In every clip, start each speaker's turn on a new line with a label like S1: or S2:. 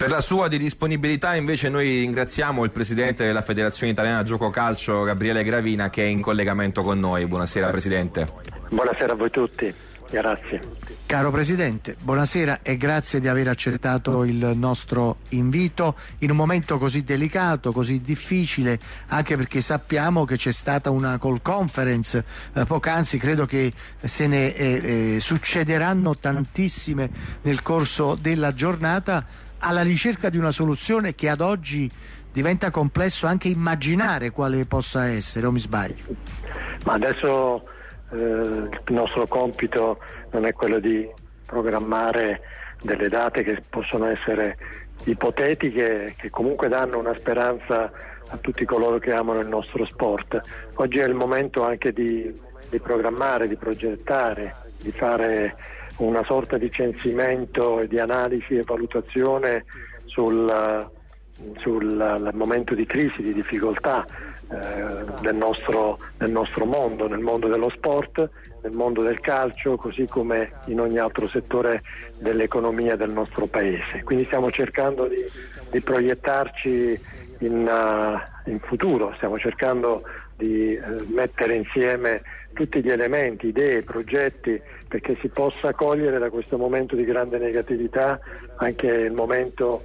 S1: Per la sua di disponibilità invece noi ringraziamo il presidente della Federazione Italiana Gioco Calcio, Gabriele Gravina, che è in collegamento con noi. Buonasera Presidente.
S2: Buonasera a voi tutti, grazie.
S3: Caro Presidente, buonasera e grazie di aver accettato il nostro invito in un momento così delicato, così difficile, anche perché sappiamo che c'è stata una call conference poc'anzi, credo che se ne succederanno tantissime nel corso della giornata, alla ricerca di una soluzione che ad oggi diventa complesso anche immaginare quale possa essere, o mi sbaglio?
S2: Ma adesso il nostro compito non è quello di programmare delle date che possono essere ipotetiche, che comunque danno una speranza a tutti coloro che amano il nostro sport. Oggi è il momento anche di programmare, di progettare, di fare una sorta di censimento, di analisi e valutazione sul momento di crisi, di difficoltà del nostro mondo, nel mondo dello sport, nel mondo del calcio, così come in ogni altro settore dell'economia del nostro paese. Quindi stiamo cercando di proiettarci in futuro, stiamo cercando di mettere insieme tutti gli elementi, idee, progetti, perché si possa cogliere da questo momento di grande negatività anche il momento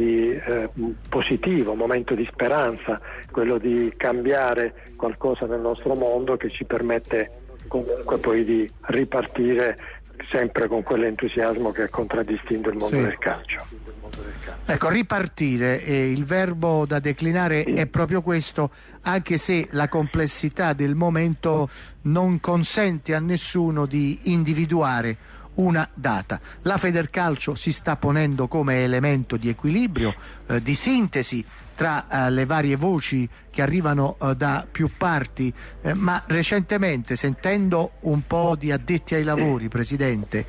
S2: positivo, momento di speranza, quello di cambiare qualcosa nel nostro mondo che ci permette comunque poi di ripartire sempre con quell'entusiasmo che ha contraddistinto il mondo del calcio.
S3: Ecco, ripartire, il verbo da declinare è proprio questo, anche se la complessità del momento non consente a nessuno di individuare una data. La Federcalcio si sta ponendo come elemento di equilibrio, di sintesi tra le varie voci che arrivano da più parti, ma recentemente, sentendo un po' di addetti ai lavori, Presidente,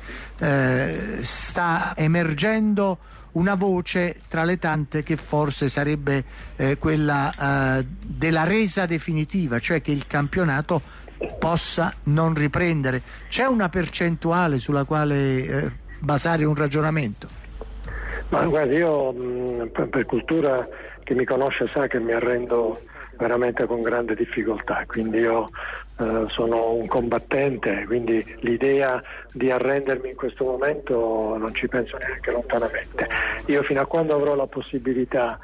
S3: sta emergendo una voce tra le tante che forse sarebbe quella della resa definitiva, cioè che il campionato possa non riprendere. C'è una percentuale sulla quale basare un ragionamento?
S2: Ma guardi, io per cultura, chi mi conosce sa che mi arrendo veramente con grande difficoltà, quindi io sono un combattente, quindi l'idea di arrendermi in questo momento non ci penso neanche lontanamente. Io fino a quando avrò la possibilità,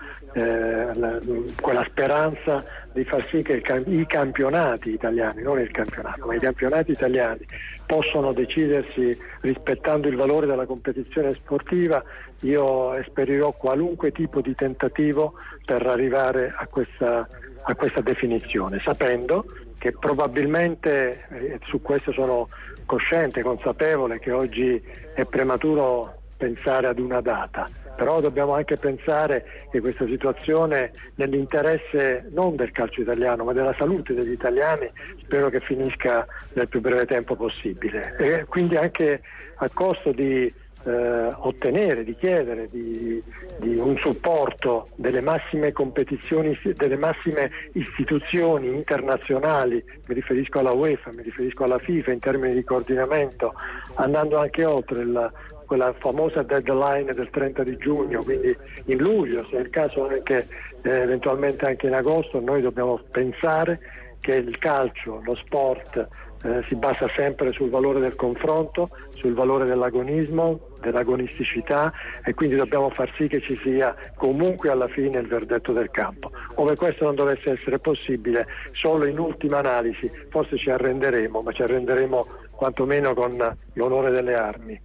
S2: quella speranza di far sì che i campionati italiani, non il campionato, ma i campionati italiani possono decidersi rispettando il valore della competizione sportiva, io esperirò qualunque tipo di tentativo per arrivare a questa definizione, sapendo che probabilmente, su questo sono cosciente, consapevole, che oggi è prematuro pensare ad una data, però dobbiamo anche pensare che questa situazione, nell'interesse non del calcio italiano ma della salute degli italiani, spero che finisca nel più breve tempo possibile, e quindi anche a costo di ottenere, di chiedere di un supporto delle massime competizioni, delle massime istituzioni internazionali, mi riferisco alla UEFA, mi riferisco alla FIFA in termini di coordinamento, andando anche oltre quella famosa deadline del 30 di giugno, quindi in luglio, se è il caso anche eventualmente anche in agosto. Noi dobbiamo pensare che il calcio, lo sport, si basa sempre sul valore del confronto, sul valore dell'agonismo, dell'agonisticità, e quindi dobbiamo far sì che ci sia comunque alla fine il verdetto del campo. Ove questo non dovesse essere possibile, solo in ultima analisi forse ci arrenderemo, ma ci arrenderemo quantomeno con l'onore delle armi.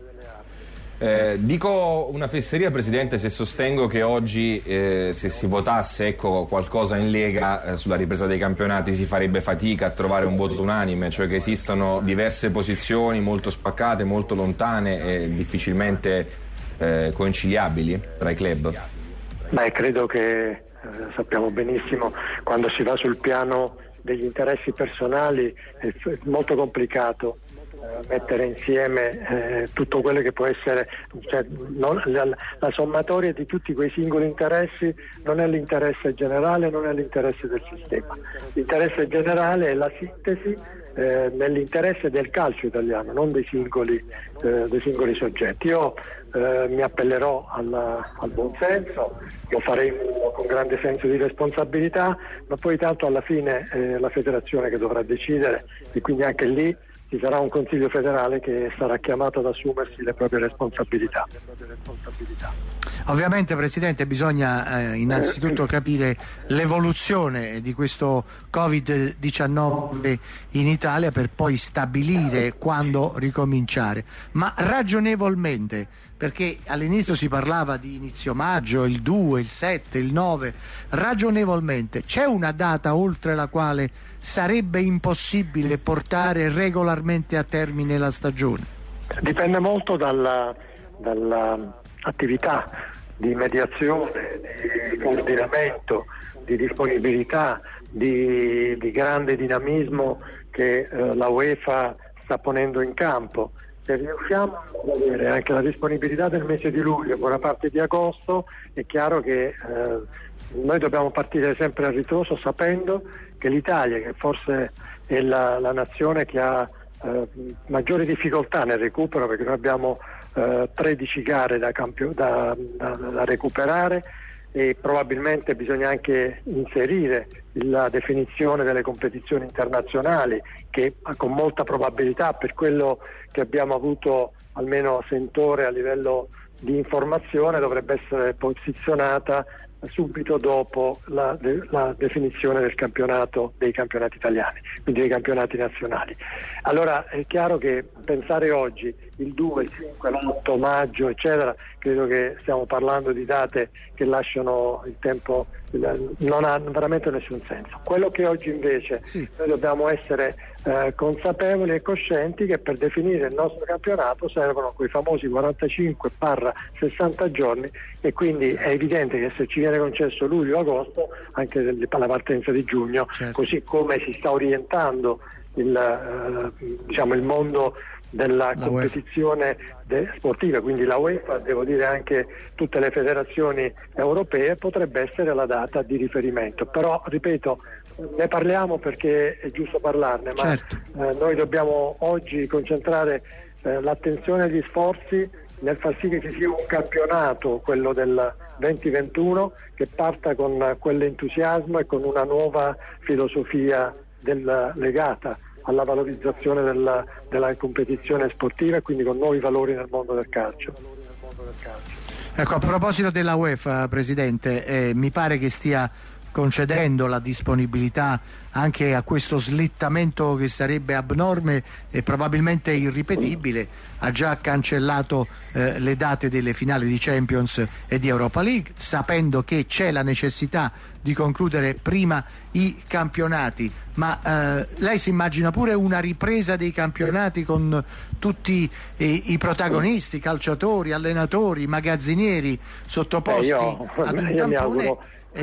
S1: Dico una fesseria, Presidente, se sostengo che oggi se si votasse qualcosa in Lega sulla ripresa dei campionati si farebbe fatica a trovare un voto unanime, cioè che esistono diverse posizioni molto spaccate, molto lontane e difficilmente conciliabili tra i club.
S2: Beh, credo che sappiamo benissimo, quando si va sul piano degli interessi personali è molto complicato mettere insieme tutto quello che può essere, cioè, la sommatoria di tutti quei singoli interessi non è l'interesse generale, non è l'interesse del sistema. L'interesse generale è la sintesi nell'interesse del calcio italiano, non dei singoli soggetti. Io mi appellerò al buon senso, lo faremo con grande senso di responsabilità, ma poi tanto alla fine è la federazione che dovrà decidere, e quindi anche lì ci sarà un Consiglio federale che sarà chiamato ad assumersi le proprie responsabilità.
S3: Ovviamente, Presidente, bisogna innanzitutto capire l'evoluzione di questo Covid-19 in Italia per poi stabilire quando ricominciare, ma ragionevolmente, perché all'inizio si parlava di inizio maggio, il 2, il 7, il 9, ragionevolmente c'è una data oltre la quale sarebbe impossibile portare regolarmente a termine la stagione?
S2: Dipende molto dalla attività di mediazione, di coordinamento, di disponibilità, di grande dinamismo che la UEFA sta ponendo in campo. Se riusciamo ad avere anche la disponibilità del mese di luglio, buona parte di agosto, è chiaro che noi dobbiamo partire sempre a ritroso, sapendo che l'Italia, che forse è la nazione che ha maggiori difficoltà nel recupero, perché noi abbiamo 13 gare da recuperare, e probabilmente bisogna anche inserire la definizione delle competizioni internazionali, che con molta probabilità, per quello che abbiamo avuto almeno a sentore a livello di informazione, dovrebbe essere posizionata subito dopo la definizione del campionato, dei campionati italiani, quindi dei campionati nazionali. Allora è chiaro che pensare oggi il 2, il 5, l'8 maggio eccetera, credo che stiamo parlando di date che lasciano il tempo, non ha veramente nessun senso. Quello che oggi invece noi dobbiamo essere consapevoli e coscienti che per definire il nostro campionato servono quei famosi 45-60 giorni, e quindi è evidente che se ci viene concesso luglio-agosto, anche la partenza di giugno, così come si sta orientando il mondo della competizione sportiva, quindi la UEFA, devo dire anche tutte le federazioni europee, potrebbe essere la data di riferimento. Però ripeto, ne parliamo perché è giusto parlarne, ma noi dobbiamo oggi concentrare l'attenzione e gli sforzi nel far sì che ci sia un campionato, quello del 2021, che parta con quell'entusiasmo e con una nuova filosofia legata alla valorizzazione della competizione sportiva, e quindi con nuovi valori nel mondo del calcio.
S3: Ecco, a proposito della UEFA, Presidente, mi pare che stia concedendo la disponibilità anche a questo slittamento che sarebbe abnorme e probabilmente irripetibile. Ha già cancellato le date delle finali di Champions e di Europa League, sapendo che c'è la necessità di concludere prima i campionati. Ma lei si immagina pure una ripresa dei campionati con tutti i protagonisti, calciatori, allenatori, magazzinieri sottoposti ad un tampone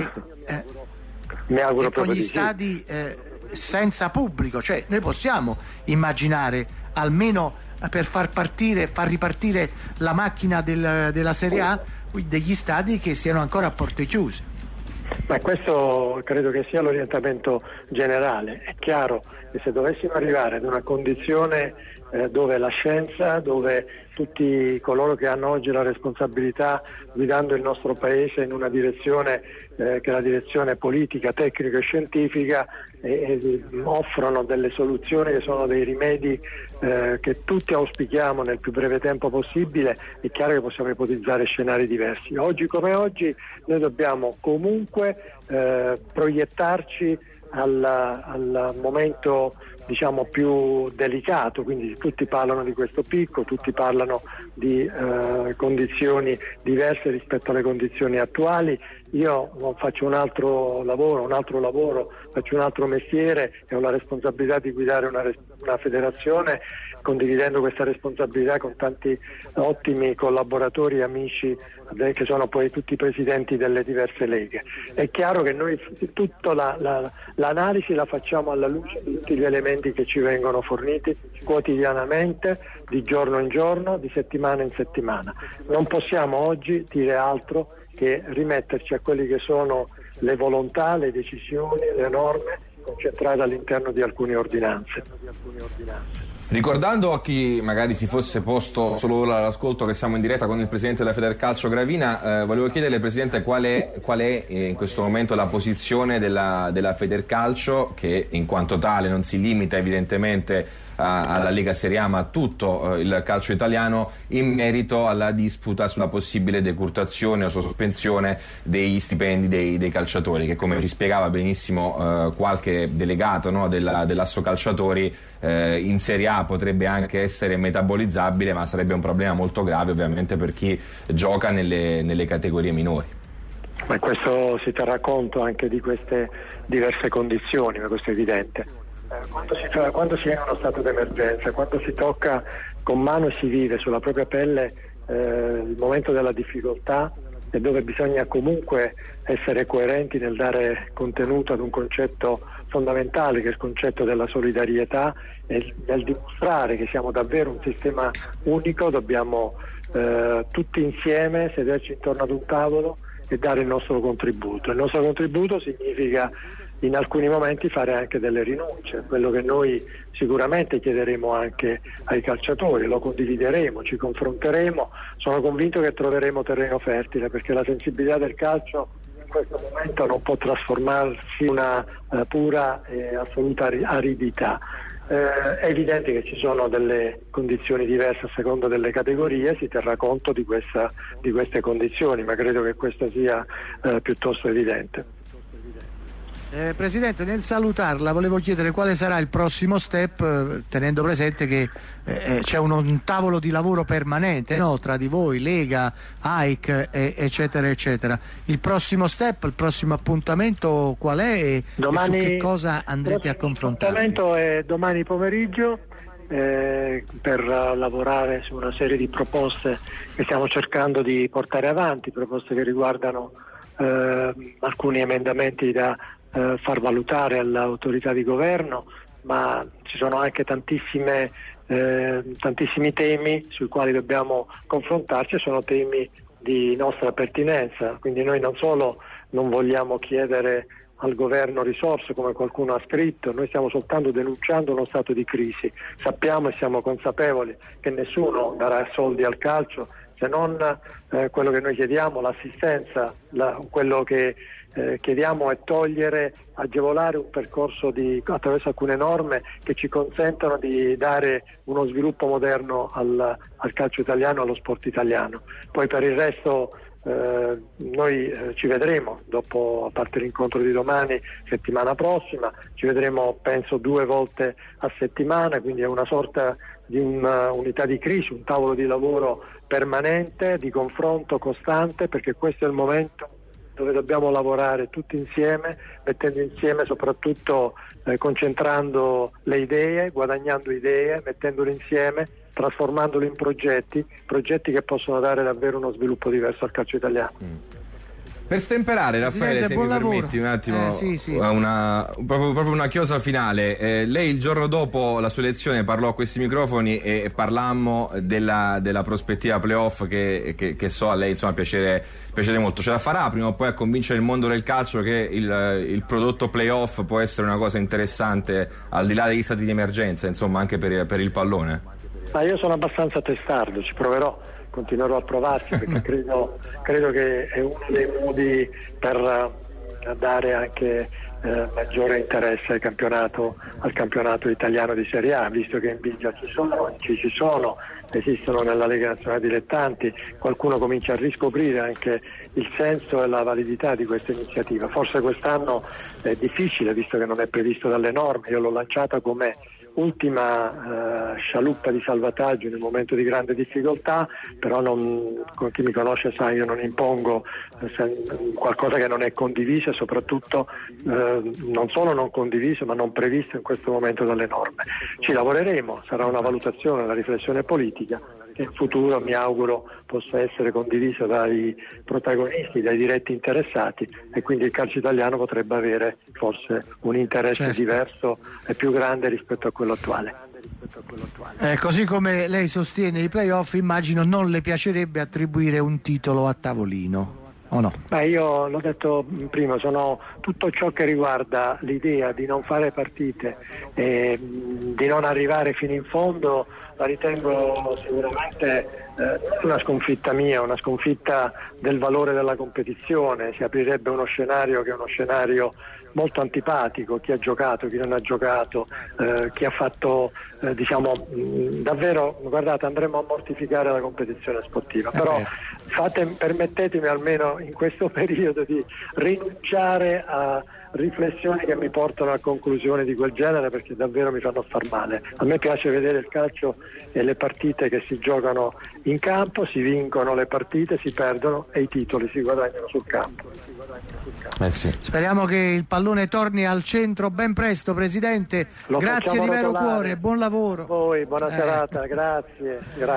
S2: mi auguro
S3: e con gli
S2: di
S3: stadi senza pubblico? Cioè, noi possiamo immaginare, almeno per far ripartire la macchina della Serie A, degli stadi che siano ancora a porte chiuse?
S2: Ma questo credo che sia l'orientamento generale. È chiaro che se dovessimo arrivare ad una condizione dove la scienza, dove tutti coloro che hanno oggi la responsabilità guidando il nostro paese in una direzione che è la direzione politica, tecnica e scientifica, offrono delle soluzioni che sono dei rimedi che tutti auspichiamo nel più breve tempo possibile, è chiaro che possiamo ipotizzare scenari diversi. Oggi come oggi noi dobbiamo comunque proiettarci al momento più delicato, quindi tutti parlano di questo picco, tutti parlano di condizioni diverse rispetto alle condizioni attuali, io faccio un altro lavoro, faccio un altro mestiere e ho la responsabilità di guidare una federazione, condividendo questa responsabilità con tanti ottimi collaboratori e amici che sono poi tutti i presidenti delle diverse leghe. È chiaro che noi tutta l'analisi la facciamo alla luce di tutti gli elementi che ci vengono forniti quotidianamente, di giorno in giorno, di settimana in settimana. Non possiamo oggi dire altro che rimetterci a quelli che sono le volontà, le decisioni, le norme concentrate all'interno di alcune ordinanze.
S1: Ricordando a chi magari si fosse posto solo ora all'ascolto che siamo in diretta con il presidente della Federcalcio Gravina, volevo chiederle, presidente, qual è in questo momento la posizione della Federcalcio, che in quanto tale non si limita evidentemente alla Lega Serie A ma a tutto il calcio italiano, in merito alla disputa sulla possibile decurtazione o sospensione degli stipendi dei calciatori, che come ci spiegava benissimo qualche delegato, no, dell'Asso Calciatori, in Serie A potrebbe anche essere metabolizzabile, ma sarebbe un problema molto grave ovviamente per chi gioca nelle categorie minori.
S2: Ma questo si terrà conto anche di queste diverse condizioni, ma questo è evidente. Quando si è in uno stato d'emergenza, quando si tocca con mano e si vive sulla propria pelle il momento della difficoltà, e dove bisogna comunque essere coerenti nel dare contenuto ad un concetto fondamentale, che è il concetto della solidarietà, e nel dimostrare che siamo davvero un sistema unico, dobbiamo tutti insieme sederci intorno ad un tavolo e dare il nostro contributo. Il nostro contributo significa in alcuni momenti fare anche delle rinunce, quello che noi sicuramente chiederemo anche ai calciatori, lo condivideremo, ci confronteremo, sono convinto che troveremo terreno fertile, perché la sensibilità del calcio in questo momento non può trasformarsi in una pura e assoluta aridità. È evidente che ci sono delle condizioni diverse a seconda delle categorie, si terrà conto di queste condizioni, ma credo che questo sia piuttosto evidente.
S3: Presidente, nel salutarla volevo chiedere quale sarà il prossimo step, tenendo presente che c'è un tavolo di lavoro permanente, no? Tra di voi, Lega, AIC, eccetera eccetera. Il prossimo step, il prossimo appuntamento qual è e su che cosa andrete a confrontarvi?
S2: L'appuntamento è domani pomeriggio per lavorare su una serie di proposte che stiamo cercando di portare avanti, proposte che riguardano alcuni emendamenti da far valutare all'autorità di governo, ma ci sono anche tantissimi temi sui quali dobbiamo confrontarci, sono temi di nostra pertinenza, quindi noi non solo non vogliamo chiedere al governo risorse come qualcuno ha scritto, noi stiamo soltanto denunciando uno stato di crisi. Sappiamo e siamo consapevoli che nessuno darà soldi al calcio se non quello che noi chiediamo, l'assistenza, quello che chiediamo è agevolare un percorso attraverso alcune norme che ci consentono di dare uno sviluppo moderno al calcio italiano, allo sport italiano. Poi per il resto noi ci vedremo dopo, a parte l'incontro di domani, settimana prossima, ci vedremo penso 2 volte a settimana, quindi è una sorta di un'unità di crisi, un tavolo di lavoro permanente, di confronto costante, perché questo è il momento dove dobbiamo lavorare tutti insieme, mettendo insieme soprattutto concentrando le idee, guadagnando idee, mettendole insieme, trasformandole in progetti che possono dare davvero uno sviluppo diverso al calcio italiano.
S1: Per stemperare, Raffaele, se mi permetti un attimo,
S3: sì.
S1: proprio una chiosa finale. Lei il giorno dopo la sua elezione parlò a questi microfoni e parlammo della prospettiva playoff che so a lei insomma piacere molto. Ce la farà prima o poi a convincere il mondo del calcio che il prodotto playoff può essere una cosa interessante al di là degli stati di emergenza, insomma, anche per il pallone?
S2: Ma io sono abbastanza testardo, ci proverò. Continuerò a provarci perché credo che è uno dei modi per dare anche maggiore interesse al campionato italiano di Serie A, visto che in Bigia ci sono, esistono nella Lega Nazionale Dilettanti, qualcuno comincia a riscoprire anche il senso e la validità di questa iniziativa. Forse quest'anno è difficile visto che non è previsto dalle norme, io l'ho lanciata come ultima scialuppa di salvataggio in un momento di grande difficoltà, però con chi mi conosce sa, io non impongo qualcosa che non è condiviso e soprattutto non solo non condiviso ma non previsto in questo momento dalle norme. Ci lavoreremo, sarà una valutazione, una riflessione politica che in futuro mi auguro possa essere condivisa dai protagonisti, dai diretti interessati, e quindi il calcio italiano potrebbe avere forse un interesse diverso e più grande rispetto a quello attuale.
S3: Così come lei sostiene i playoff, immagino non le piacerebbe attribuire un titolo a tavolino, o no?
S2: Io l'ho detto prima, sono tutto ciò che riguarda l'idea di non fare partite e di non arrivare fino in fondo, la ritengo sicuramente una sconfitta mia, una sconfitta del valore della competizione. Si aprirebbe uno scenario che è uno scenario molto antipatico, chi ha giocato, chi non ha giocato, chi ha fatto davvero, guardate, andremo a mortificare la competizione sportiva, però permettetemi almeno in questo periodo di rinunciare a riflessioni che mi portano a conclusioni di quel genere, perché davvero mi fanno star male. A me piace vedere il calcio e le partite che si giocano in campo, si vincono le partite, si perdono e i titoli si guadagnano sul campo.
S1: Sì.
S3: Speriamo che il pallone torni al centro ben presto, Presidente. Grazie di vero cuore, buon lavoro.
S2: Buona serata, grazie.